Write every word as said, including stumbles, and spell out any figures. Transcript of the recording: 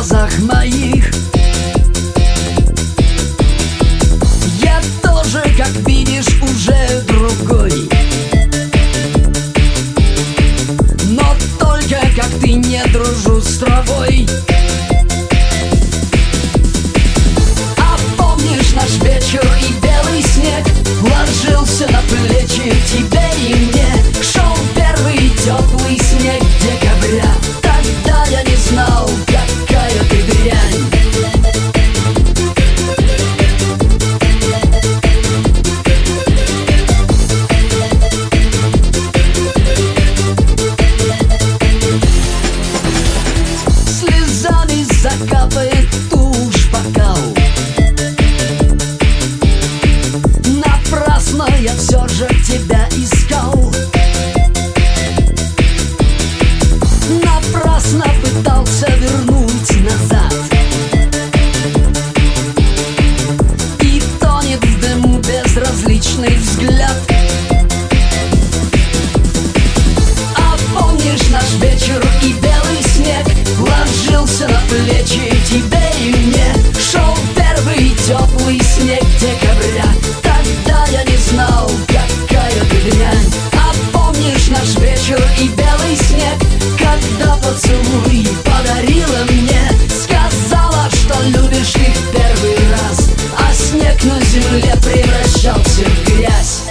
глазах моих. Я тоже, как видишь, уже другой, но только как ты не дружу с травой. А помнишь наш вечер и белый снег ложился на плечи тебе и мне? Шел первый теплый снег декабря. Тогда я не знал, какая ты дрянь. Слезами закапает тушь бокал. Напрасно я все же тебя искал. Напрасно пытался вернуть назад. И тонет в дыму безразличный взгляд. А помнишь наш вечер и белый снег ложился на плечи тебе и мне? Шел первый теплый снег декабря. Тогда я не знал, какая ты дрянь. А помнишь наш вечер и белый снег, когда поцелуй подарила мне? Сказала, что любишь их в первый раз, а снег на земле превращался в грязь.